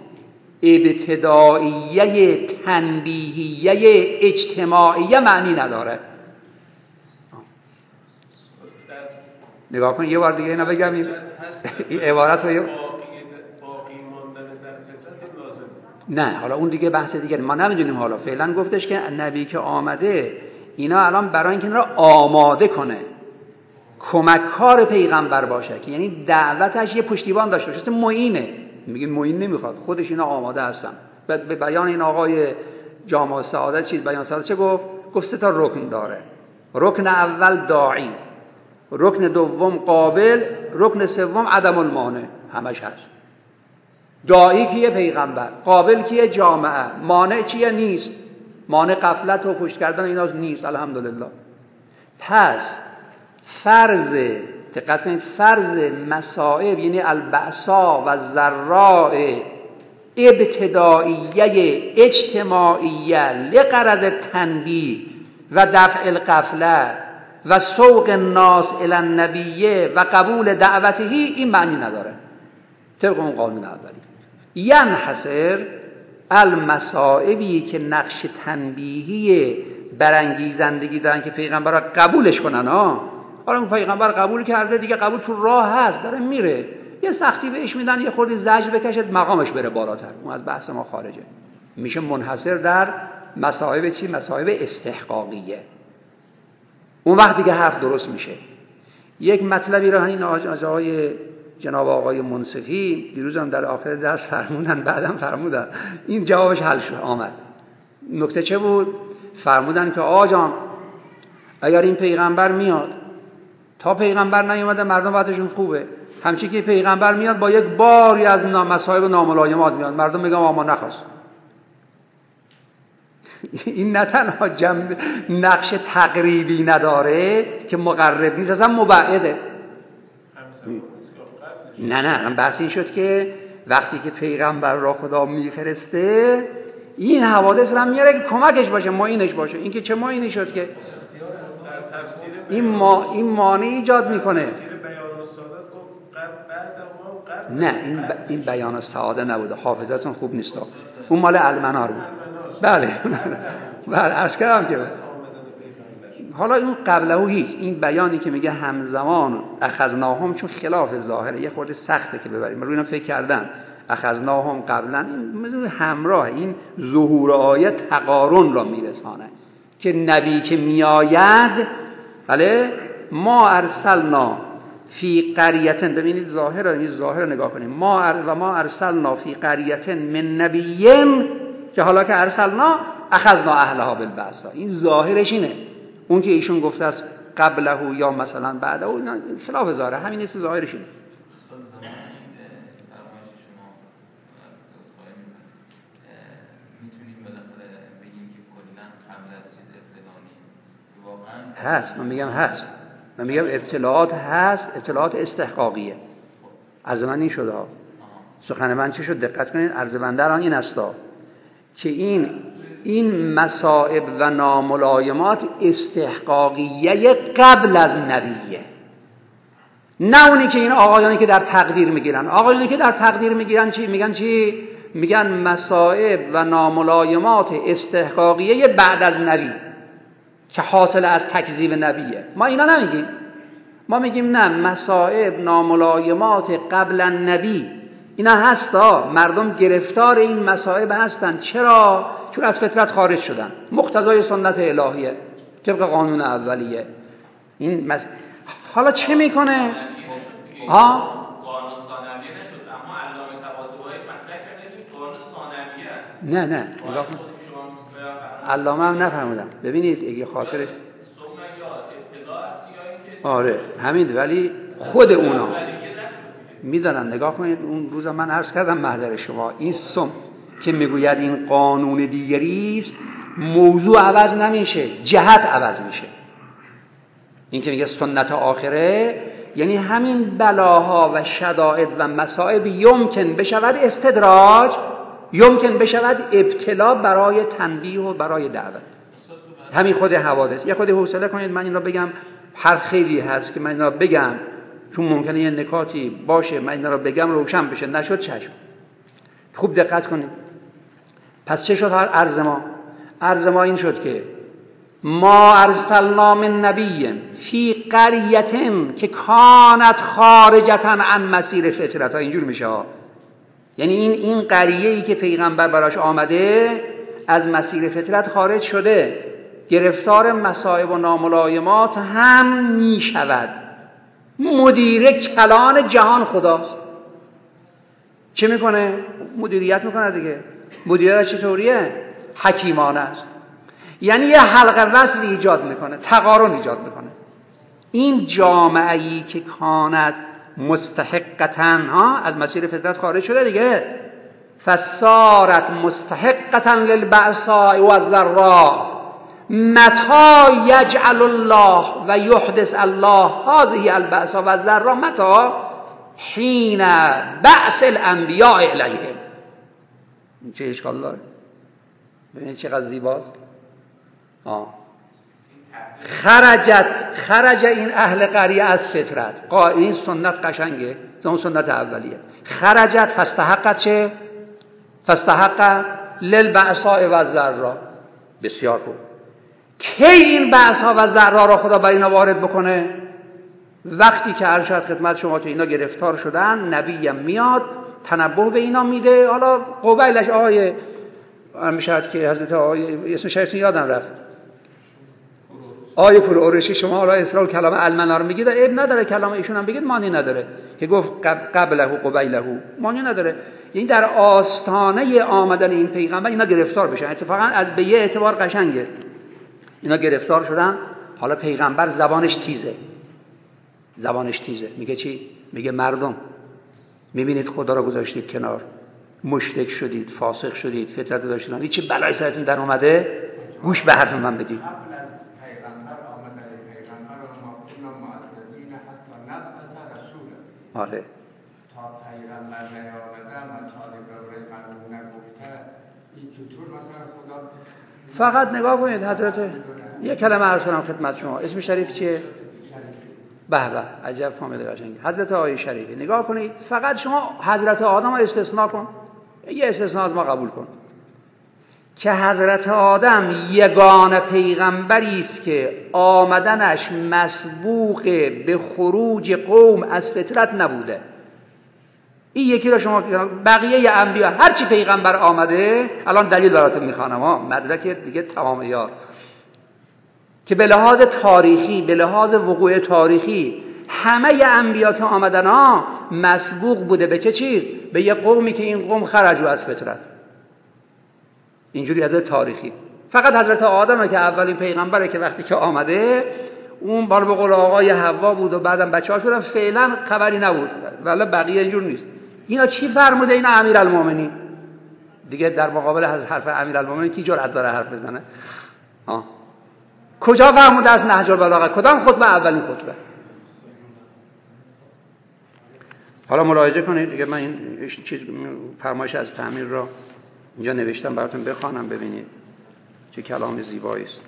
ابتدائیه تنبیهیه اجتماعیه معنی نداره. نگاه کن یه بار دیگه اینا بگم، این عبارت رو نه، حالا اون دیگه بحث دیگه، ما نمیدونیم. حالا فعلا گفتش که نبی که آمده اینا الان برای اینکه اینا رو آماده کنه، کمککار پیغمبر باشه، که یعنی دعوتش یه پشتیبان داشته باشه. معینه، میگه معین نمیخواد، خودش اینا آماده هستن. به بیان این آقای جامع سعادت چیز بیان سعادت چه گفت؟ گفت 3 تا رکن داره. رکن اول داعی، رکن دوم قابل، رکن سوم عدم المانع. همش هست. داعی کیه؟ پیغمبر. قابل کیه؟ جامعه. مانع چیه؟ نیست. مانع غفلت و پشت کردن اینا نیست، الحمدلله. پس فرض، دقت کنید، فرض مصائب یعنی البأسا و ضراء ابتدائیه اجتماعیه لغرض تنبیه و دفع الغفله و سوق الناس الی النبیه و قبول دعوته، این معنی نداره طبق اون قانون اولی. ینحصر المصائبی که نقش تنبیهی برانگیزندگی دارن که پیغمبر را قبولش کنن. حالا اون پیغمبر قبول کرده دیگه، قبول تو راه هست، داره میره، یه سختی بهش میدن، یه خورده زجر بکشد، مقامش بره بالاتر، اون از بحث ما خارجه. میشه منحصر در مصائب چی؟ مصائب استحقاقیه. اون وقت دیگه حرف درست میشه. یک مطلبی رو این آقای جناب آقای منصفی دیروز هم در آخر درس فرمودن، بعدم فرمودن، این جوابش حل شد آمد. نکته چه بود؟ فرمودن که آقا جان اگر این پیغمبر میاد، تا پیغمبر نیومده مردم وضعشون خوبه، همچنین که پیغمبر میاد با یک باری از مصائب و ناملایمات میاد، مردم میگن ما نخواست. این نه تنها نقش تقریبی نداره که مقرب نیست، اصلا مبعده. نه بحث این شد که وقتی که پیغمبر را خدا میفرسته این حوادث رو هم میاره که کمکش باشه، معینش باشه. این که چه معینی شد که این مانع ایجاد میکنه. نه این بیان السعاده نبوده، حافظتون خوب نیست، اون مال المنار بود. بله عرض کردم که حالا این قبله هیچ، این بیانی که میگه همزمان اخذناهم، چون خلاف ظاهره یه خورده سخته که ببریم، رو اینا فکر کردن اخذناهم قبلا، این همراه این ظهور آیه تقارن را میرسانه که نبی که میآید، بله، ما ارسلنا فی قریتن، ببینید ظاهر نگاه کنیم، ما ارسلنا فی قریتن من نبیین که حالا که ارسلنا اخذنا اهلها بالبأساء. این ظاهرش اینه. اون که ایشون گفته است قبله یا مثلا بعده، اینا خلاف ظاهره، همین است ظاهرش اینه. هست، من میگم اطلاعات هست، اطلاعات استحقاقیه. از من این شده ها، سخن من چی شد؟ دقت کنید. عرض بنده الان این استا که این مصائب و ناملایمات استحقاقیه قبل از نبیه، نه اونی که این آقایانی که در تقدیر میگیرن. آقایانی که در تقدیر میگیرن میگن مصائب و ناملایمات استحقاقیه بعد از نبی که حاصل از تکذیب نبیه. ما اینا نمیگیم، ما میگیم نه، مصائب ناملایمات قبل النبی اینا هستا، مردم گرفتار این مصائب هستن. چرا؟ چون از فطرت خارج شدن، مقتضای سنت الهیه، طبق قانون اولیه. حالا چه میکنه؟ قانون ثانویه نشد، اما علامه طباطبایی مطرح کرده قانون ثانویه. نه نگاه کن، علامه هم نفهمیدم. ببینید اگه خاطرش آره همین، ولی خود اونا میدونن. نگاه کنید اون روز من عرض کردم محضر شما، این سم که میگوید این قانون دیگری است، موضوع عوض نمیشه، جهت عوض میشه. این که میگه سنت آخره یعنی همین بلاها و شدائد و مصائب یمکن بشود استدراج، یمکن بشود ابتلا برای تنبیه و برای دعوت. همین خود حوادث. یه خود حوصله کنید من این را بگم، هر خیلی هست که من این را بگم چون ممکنه یه نکاتی باشه من این را بگم روشن بشه، نشد چشم. خوب دقت کنید. پس چه شد عرض ما این شد که ما ارسلنا من نبی فی قریة که کانت خارجة عن مسیر فطرت. اینجور میشه ها، یعنی این قریه‌ای که پیغمبر براش آمده از مسیر فطرت خارج شده، گرفتار مصائب و ناملایمات هم میشود. مدیر کلان جهان خداست. چه میکنه؟ مدیریت میکنه دیگه. مدیریت چطوریه؟ حکیمانه است. یعنی یه حلقه وصل ایجاد میکنه، تقارن ایجاد میکنه. این جامعه‌ای که کانت مستحقتن از مسیر فطرت خارج شده دیگه، فصارت مستحقتن للبأساء والضراء متى یجعل الله و یحدث الله هذه البأساء والضراء متى حین بعث الانبیاء الیهم. این چه اشکال داره؟ ببینید چقدر زیباست. خرج این اهل قریه از فطرت. این سنت قشنگه، اون سنت اولیه. خرجت فاستحقت چه؟ فاستحق للبأساء والضراء. بسیار خوب. کی این بأس‌ها و ضرا را خدا برای اینا وارد بکنه؟ وقتی که عرض شد خدمت شما که اینا گرفتار شدن، نبی میاد تنبه به اینا میده. حالا قبیلش آقای میشد که حضرت آقای اسم شایستون یادم رفت، آیه پور اورشی، شما حالا اصرار کلام المنا رو میگید، عیب نداره کلام ایشون هم بگید، معنی نداره که گفت قبله و قبیله، معنی نداره. یعنی در آستانه آمدن این پیغمبر اینا گرفتار بشن. اتفاقا از به یه اعتبار قشنگه، اینا گرفتار شدن. حالا پیغمبر زبانش تیزه. میگه چی؟ میگه مردم میبینید خدا رو گذاشتید کنار، مشرک شدید، فاسق شدید، فطرت داشتید، این چه بلایی سرتون در اومده؟ گوش به حرف من بدید. آره. تا پیغمبر نیامده مطالب رو مردم نگفته، این چطور مثلا خدا؟ فقط نگاه کنید حضرت، یک کلمه عرض کنم خدمت شما. اسم شریف چیه؟ به به، عجب فامیل قشنگی. حضرت آقای شریفی. نگاه کنید، فقط شما حضرت آدم رو استثناء کن، یه استثناء از ما قبول کن که حضرت آدم یگانه پیغمبری است که آمدنش مسبوق به خروج قوم از فطرت نبوده. این یکی را شما، بقیه انبیا هر چی پیغمبر آمده، الان دلیل براتون میخوانم ها، مدرک دیگه تمام یار. که به لحاظ تاریخی، به لحاظ وقوع تاریخی همه انبیا که آمدن مسبوق بوده به چه چیز؟ به یه قومی که این قوم خرجوا از فطرت. اینجوری از تاریخی فقط حضرت آدم که اولین پیغمبره که وقتی که آمده اون بار به قول آقای حوا بود و بعدم بچه‌ها شدن، فعلا خبری نبود، ولی بقیه اینجور نیست. اینا چی فرموده؟ اینا امیرالمومنین دیگه در مقابل حرف امیرالمومنین کی جرأت داره حرف بزنه؟ کجا فرموده از نهج البلاغه؟ کدام خطبه؟ اولین خطبه. حالا ملاحظه کنید دیگه، من این چیز فرمایش از تعمیر را اینجا نوشتم براتون بخوانم ببینید چه کلام زیبایی است.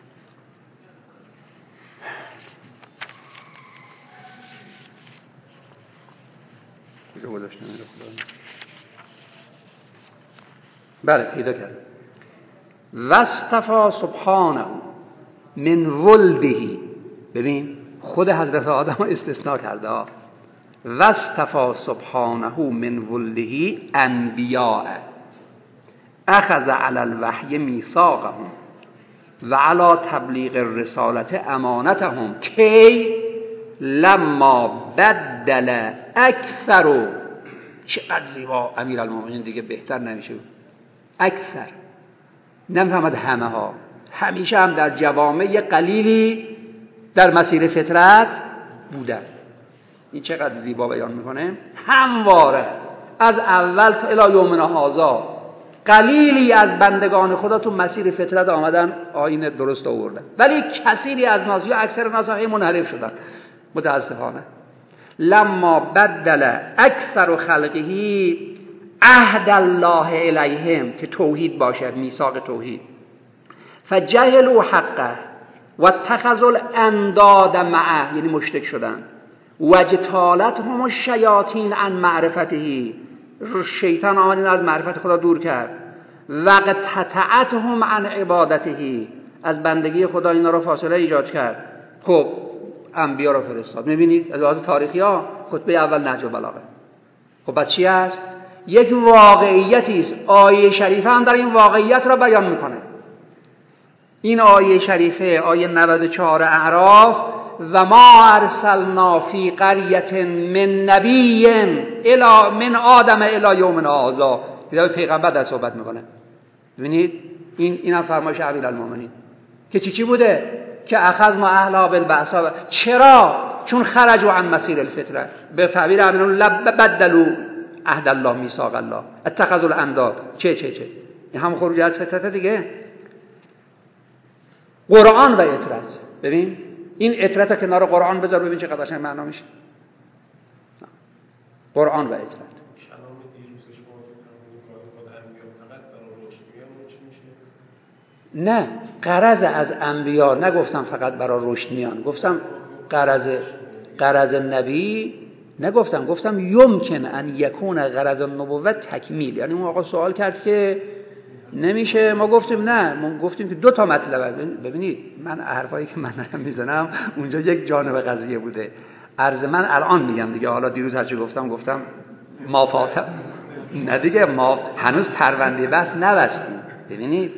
کجا گذاشتم اینو خدا؟ بله پیدا کردم. واصطفی سبحانه من ولده، ببین خود حضرت آدم رو استثناء کرده ها. واصطفی سبحانه من ولده انبیاء اخذ علی الوحی میثاقهم و علی تبلیغ الرسالت امانتهم کی لما بدل اکثر. چقدر زیبا امیرالمومنین، دیگه بهتر نمیشه. اکثر نمیفهمد همه ها، همیشه هم در جوامع قلیلی در مسیر فطرت بودن. این چقدر زیبا بیان میکنه. همواره از اول تا الی یومنا هذا قلیلی از بندگان خدا تو مسیر فطرت آمدن، آیین درست آوردن، ولی کثیری از ناس یا اکثر ناس هم منحرف شدن متاسفانه. لما بدل اکثر خلقه عهد الله الیهم، که توحید باشد، میثاق توحید، فجهلوا حقه و اتخذوا الانداد معه، یعنی مشرک شدن، واجتالتهم الشیاطین عن معرفته، شیطان آمد از معرفت خدا دور کرد، وقطعتهم عن عبادته، از بندگی خدا اینا رو فاصله ایجاد کرد. خب انبیا رو فرستاد. میبینید از لحاظ تاریخی ها خطبه اول نهج البلاغه. خب بعد چی است؟ یک واقعیتی است. آیه شریفه هم در این واقعیت را بیان میکنه. این آیه شریفه، آیه 94 اعراف، و ما ارسلنا فی قریة من نبی الی من آدم الی یومنا هذا، دیگه پیغمبر در صحبت میکنه. ببینید این هم فرمایش امیرالمومنین که چی بوده؟ که اخذنا اهلها بالبأساء. چرا؟ چون خرجوا عن مسیر الفطره. به تعبیر امیرالمومنین بدلوا عهد الله میثاق الله اتخذوا الانداد. چه این هم خروج از فطرت دیگه. قرآن و اطرت، ببین این اطرت کنار قرآن بذار ببین چقدر قشنگ معنا میشه. قرآن و اطرت. نه، غرض از انبیا نگفتم فقط برای رشد میان، گفتم غرض نبی نگفتم، گفتم یمکن ان یکون غرض النبوت تکمیل. یعنی اون آقا سوال کرد که نمیشه، ما گفتیم نه، ما گفتیم که دو تا مطلب. ببینید من حرفایی که من میزنم اونجا یک جانب قضیه بوده. عرض من الان میگم دیگه، حالا دیروز هرچی گفتم ما فاطم نه دیگه، ما هنوز پرونده بحث نبستیم. ببینید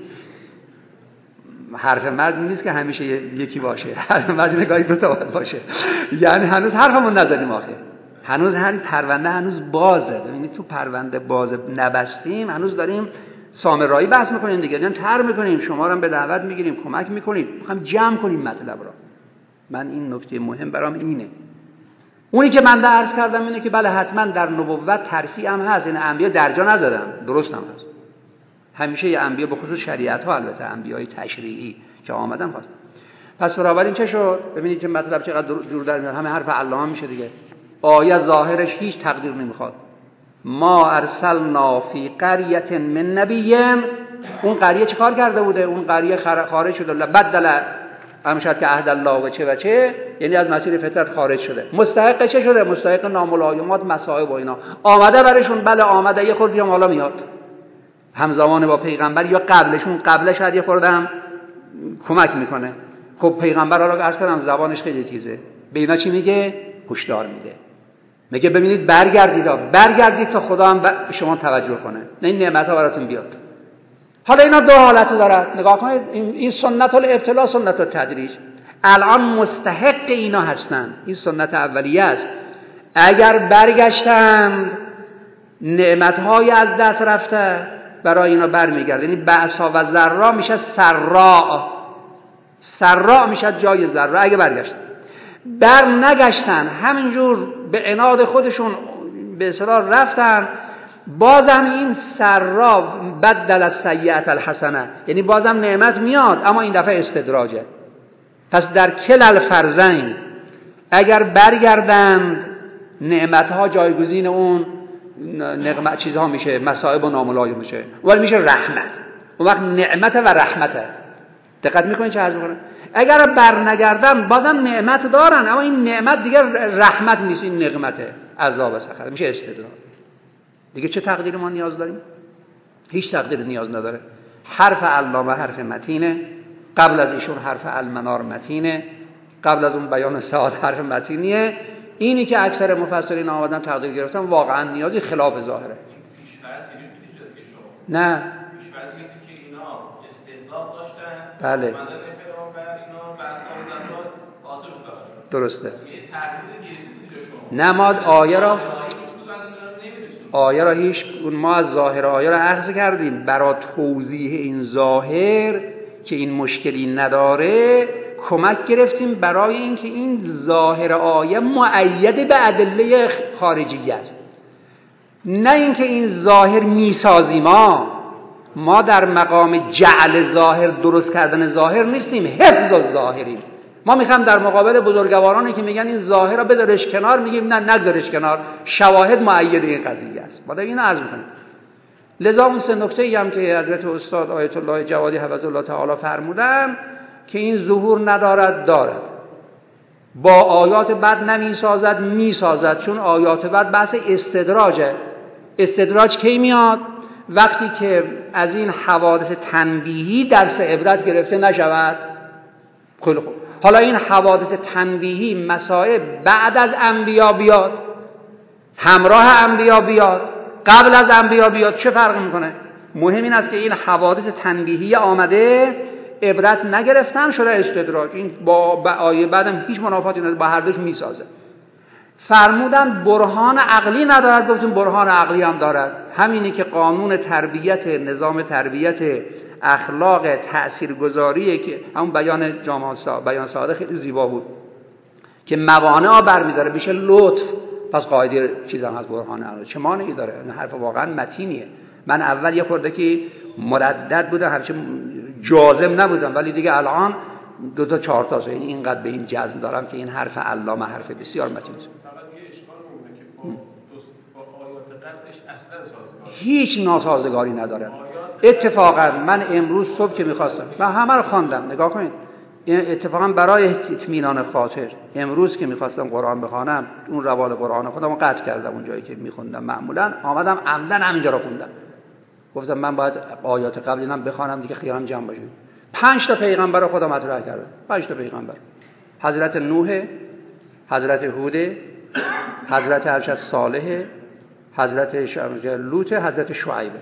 حرف مرد نیست که همیشه یکی باشه، حرف مرد نگاهی دو تا باشه. یعنی هنوز حرفمون نزدیم آخه، هنوز هر پرونده هنوز بازه. ببینید تو پرونده باز نبستیم، هنوز داریم سامرایی بحث میکنیم دیگه، یعنی تر میکنیم، شما رو هم به دعوت میگیریم، کمک میکنیم، میخوام جمع کنیم مطلب رو. من این نکته مهم برام اینه. اونی که من عرض کردم اینه که بله حتما در نبوت ترفیع هم هست، این انبیا درجا ندادن، درست هم هست. همیشه یه انبیا به خصوص شریعت ها، البته انبیای تشریعی که آمدن هست. پس بنابراین چه شد؟ ببینید که مطلب چقدر جور در میاد، همه حرف الله میشه دیگه. آیه ظاهرش هیچ تقدیر نمیخواد. ما ارسلنا فی قریة من نبی، اون قریه چه کار کرده بوده؟ اون قریه خارج شده، بدل امشد که عهد الله و چه، یعنی از مسیر فطرت خارج شده. مستحق چه شده؟ مستحق ناملایمات، مصائب و اینا آمده برشون. بله آمده، یه خورده هم حالا میاد همزمان با پیغمبر یا قبلش شاید یه خورده هم کمک میکنه. خب پیغمبر حالا عرض کردم زبانش خیلی تیزه، به اینا چی میگه؟ هشدار میگه ببینید برگردید تا خدا هم به شما توجه کنه، نه این نعمت‌ها براتون بیاد. حالا اینا دو حالت دارد. نگاه کنید، این سنت الابتلا، سنت التدریج. الان مستحق اینا هستن. این سنت اولیه است. اگر برگشتند نعمت‌های از دست رفته برای اینا برمیگرده. یعنی بأسا و ضرا میشه سراء میشه جای ضرا اگه برگشتن. بر نگشتن، همینجور به عناد خودشون به اصرار رفتن، بازم این سرا بدل السیئة الحسنه، یعنی بازم نعمت میاد اما این دفعه استدراجه. پس در کل الفرزین اگر برگردند نعمتها جایگزین اون نقمت چیزها میشه، مصائب و ناملایم میشه، ولی میشه رحمت. اون وقت نعمت و رحمته. دقت میکنید چه عرض میکنه؟ اگر برنگردن بازم نعمت دارن اما این نعمت دیگه رحمت نیست، این نقمته، عذاب سخره، میشه استدراج. دیگه چه تقدیر ما نیاز داریم؟ هیچ تقدیر نیاز نداره. حرف علامه حرف متینه، قبل از ایشون حرف المنار متینه، قبل از اون بیان سعاد حرف متینیه. اینی که اکثر مفسرین آمدن تقدیر گرفتن واقعا نیازی خلاف ظاهره. نه پیش‌فرض که اینا استدلال داشتن، بله مدد پیامبر اینا بعد از درسته. نه ما آیه را هیچ ما از ظاهر آیه را اخذ کردیم برای توضیح این ظاهر که این مشکلی نداره، کمک گرفتیم برای اینکه این ظاهر آیه مؤید به ادله خارجی است، نه اینکه این ظاهر میسازیم. ما در مقام جعل ظاهر، درست کردن ظاهر نیستیم، حفظ الظاهریم. ما میخوام در مقابل بزرگوارانی که میگن این ظاهر را بذارش کنار، میگیم نه نگذارش کنار، شواهد مؤید این قضیه است. بعد اینو عرض می‌کنیم. لذا اون سه نکته‌ای هم که حضرت استاد آیت الله جوادی حفظه الله تعالی فرمودن که این ظهور ندارد، دارد. با آیات بد نمیسازد، میسازد، چون آیات بد بحث استدراجه. استدراج کی میاد؟ وقتی که از این حوادث تنبیهی درس عبرت گرفته نشود. خیلی خوب، حالا این حوادث تنبیهی مسائب بعد از انبیا بیاد، همراه انبیا بیاد، قبل از انبیا بیاد، چه فرق میکنه؟ مهم این است که این حوادث تنبیهی آمده، عبرت نگرفتن، شده استدراج. این با آیه بعدم هیچ منافاتی نداره، با هر دوش میسازه. فرمودن برهان عقلی ندارد، گفتیم برهان عقلی هم دارد. همینی که قانون تربیت، نظام تربیت اخلاق تأثیرگذاریه که همون بیان بیان ساده خیلی زیبا بود که موانع برمی‌داره، میشه لطف. پس قاعده چیزام از برهان عقلی چه مانعی داره؟ این حرف واقعا متینیه. من اول یه خورده که مردد بودم، هرچی جازم نبودم، ولی دیگه الان 2 تا 4 تا یعنی اینقدر به این جزم دارم که این حرف علامه حرف بسیار متین است. هیچ ناسازگاری نداره. اتفاقا من امروز صبح که میخواستم، من همه رو خواندم، نگاه کنید، اتفاقا برای اطمینان خاطر امروز که میخواستم قرآن بخوانم، اون روال قرآن خودم قطع کردم اون جایی که میخوندم، معمولا آمدم عمدن همینجا رو خوندم. گفتم من باید آیات قبل اینم بخوانم دیگه خیالم جمع باشه. 5 تا پیغمبر خودم مطرح کردم. 5 تا پیغمبر: حضرت نوح، حضرت هود، حضرت ارشد صالح، حضرت لوط، حضرت شعیب.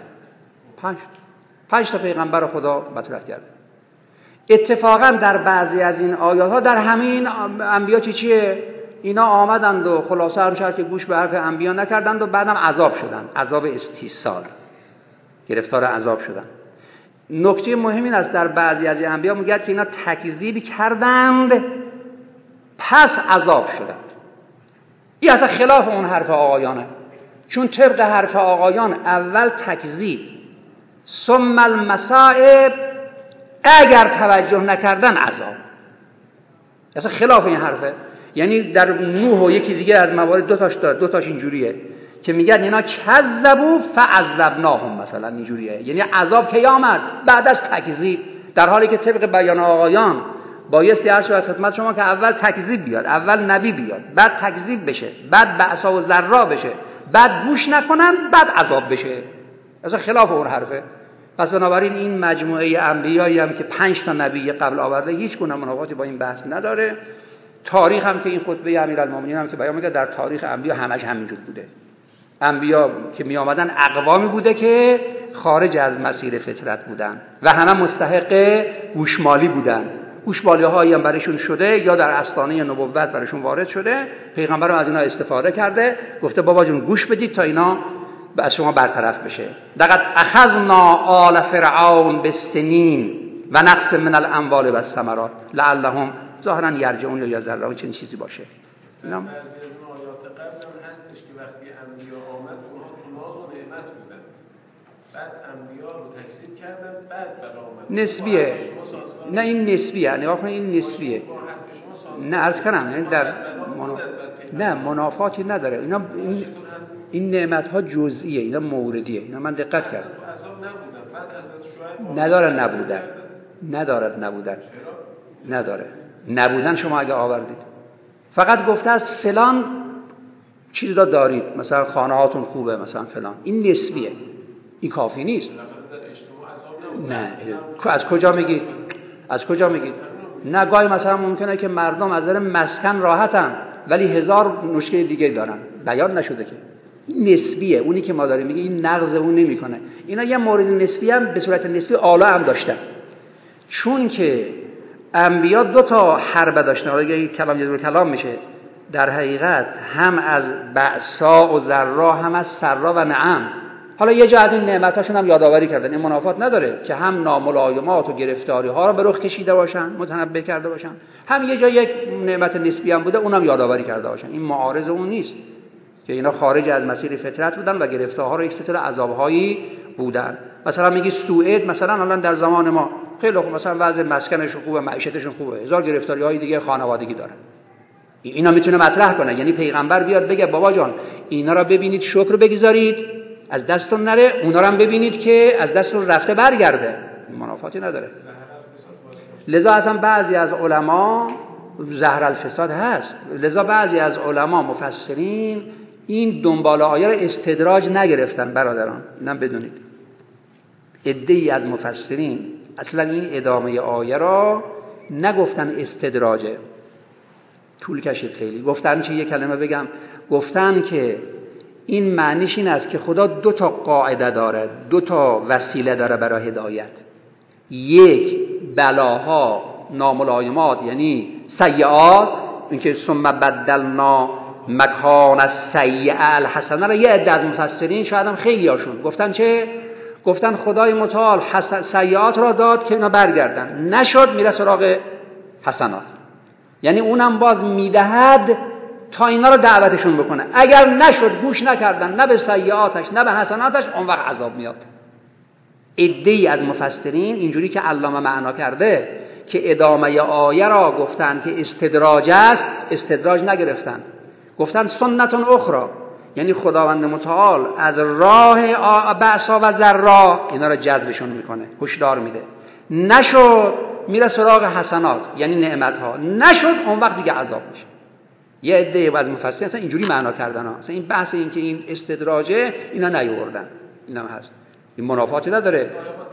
5 تا پیغمبر خدا مطرح کرد. اتفاقا در بعضی از این آیات ها در همین انبیا چیه؟ اینا آمدند و خلاصه هر که گوش به حرف انبیا نکردند و بعدم عذاب شدند، عذاب استیصال، گرفتار عذاب شدند. نکته مهم این است در بعضی از این انبیا میگه که اینا تکذیب کردند پس عذاب شدند. این اصلا خلاف اون حرف آقایانه، چون طبق حرف آقایان اول تکذیب ثم المصائب، اگر توجه نکردن عذاب. اصلا خلاف این حرفه. یعنی در نوح و یکی دیگه از موارد دو تاش اینجوریه که میگن اینا کذبوا فعذبناهم، مثلا اینجوریه، یعنی عذاب کی آمد؟ بعد از تکذیب، در حالی که طبق بیان آقایان بایستی عرض و خدمت شما که اول تکذیب بیاد، اول نبی بیاد، بعد تکذیب بشه، بعد بأسا و ضرا بشه، بعد گوش نکنن، بعد عذاب بشه. اصلا خلاف اون حرفه. پس بنابراین این مجموعه انبیایی هم که 5 تا نبی قبل آورده هیچ گونه منافاتی با این بحث نداره. تاریخ هم که این خطبه امیرالمومنین هم که بیان میگه در تاریخ انبیا همش همینجور بوده. انبیا که می آمدن اقوامی بوده که خارج از مسیر فطرت بودن و همه مستحق گوشمالی بودن. گوشمالی هایی هم برایشون شده یا در آستانه نبوت برایشون وارد شده. پیغمبر از اینا استفاده کرده، گفته بابا جون گوش بدید تا اینا از شما برطرف بشه. لقد اخذنا آل فرعون بالسنین و نقص من الاموال و الثمرات لعلهم ظاهرا یرجعون یا یذرون، چنین چیزی باشه. اینا آیات قبل هم هستش که وقتی انبیا آمد اونها تو ناز و نعمت بودن، بعد انبیا رو تکذیب کردن، بعد آمد. نسبیه. نه این نسبیه، نگاه کنید این نسبیه. نه عرض کنم یعنی در نه منافاتی نداره. اینا این نعمت ها جزئیه، اینا موردیه. اینا من دقت کردم. نداره. نبودن شما اگه آوردید فقط گفته از فلان چیز را دارید، مثلا خانه هاتون خوبه مثلا فلان، این نسبیه، این کافی نیست. نه از کجا میگید؟ نه گاهی مثلا ممکنه که مردم از نظر مسکن راحتن ولی هزار مشکل دیگه دارن، بیان نشده که. این نسبیه، اونی که ما داریم میگه این نقض اون نمیکنه. اینا یه مورد نسبی هم به صورت نسبی آلا هم داشتن، چون که انبیا دو تا حرب داشتن. حالا یه کلام یه کلام میشه، در حقیقت هم از بأسا و ضرا هم از سرا و نعم. حالا یه جا از این نعمتاشون هم یادآوری کردن، این منافات نداره که هم ناملایمات و گرفتاری ها رو به رخ کشیده باشن، متنبه کرده باشن، هم یه جا یک نعمت نسبی هم بوده اونم یادآوری کرده باشن. این معارض اون نیست که اینا خارج از مسیر فطرت بودن و گرفتارها رو یک سری عذابهایی بودن. مثلا میگی سوئد مثلا الان در زمان ما خیلی خوب، مثلا وضع مسکنشون خوبه، معیشتشون خوبه، هزار گرفتاری های دیگه خانوادگی دارن. اینا میتونه مطرح کنه، یعنی پیغمبر بیاد بگه بابا جان اینا را ببینید شکر بگذارید از دستتون نره، اونا رو هم ببینید که از دستتون رفته برگرده، منافاتی نداره. لذا اصلا بعضی از علما زهر الفساد هست، لذا بعضی از علما مفسرین این دنبال آیه را استدراج نگرفتن. برادران اینم بدونید، عده‌ای از مفسرین اصلا این ادامه آیه را نگفتن استدراجه، طول کشید خیلی. گفتن چه، یه کلمه بگم، گفتن که این معنیش این است که خدا دو تا قاعده داره، دو تا وسیله داره برای هدایت. یک بلاها، ناملایمات یعنی سیئات، اینکه ثم بدلنا مکان السیئه الحسنه را یه عده از مفسرین شاید هم خیلی هاشون گفتن چه؟ گفتن خدای متعال سیئات را داد که اینا برگردن، نشد میره سراغ حسنات، یعنی اونم باز میدهد تا اینا رو دعوتشون بکنه. اگر نشد گوش نکردن نه به سیئاتش نه به حسناتش، اون وقت عذاب میاد. عده‌ای از مفسرین اینجوری که علامه معنا کرده که ادامه آیه را گفتن که استدراج است، استدراج نگرفتن، گفتن سنت اخرى، یعنی خداوند متعال از راه بأسا و ضرا اینا را جذبشون میکنه، هشدار میده. نشد میره سراغ حسنات یعنی نعمت ها، نشد اون وقت دیگه عذاب میشه. یه عده از مفسرین اصلا اینجوری معنا کردن ها. اصلا این بحث این که این استدراجه اینا نیاوردن، اینا هست، این منافاتی نداره.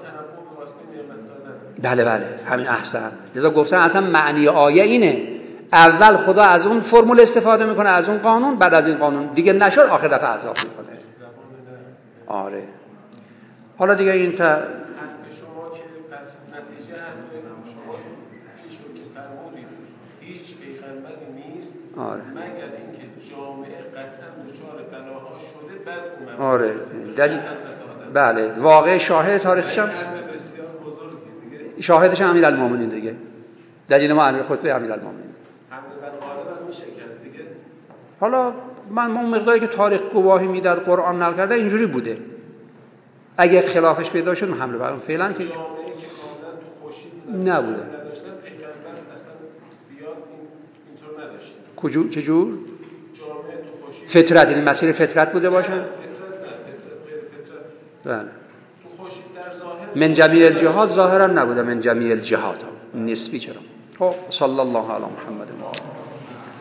بله همین احسن. لذا گفتن اصلا معنی آیه اینه، اول خدا از اون فرمول استفاده میکنه، از اون قانون، بعد از این قانون دیگه نشد آخر دفعه عذاب میکنه. آره حالا دیگه این تا شما که پس نتیجه شما که فرمودید هیچ پیغمبری نیست مگر اینکه جامعه قطعا دچار بلاها شده بعد اومد. آره دلیل بله واقع شاهد تاریخش هم شاهدش هم امیرالمومنین دیگه، دلیل ما امیر خطبه امیرالمومنین. حالا من اون مقداری که تاریخ گواهی میده قرآن نقل کرده اینجوری بوده، اگه خلافش پیدا شد حمله بر اون، فعلا که نبوده. کجور چجور فطرت، یعنی مسیر فطرت بوده باشه. بله من جمیع الجهات ظاهرا نبوده، من جمیع الجهات نسبی. چرا؟ خب صلی الله علی محمد.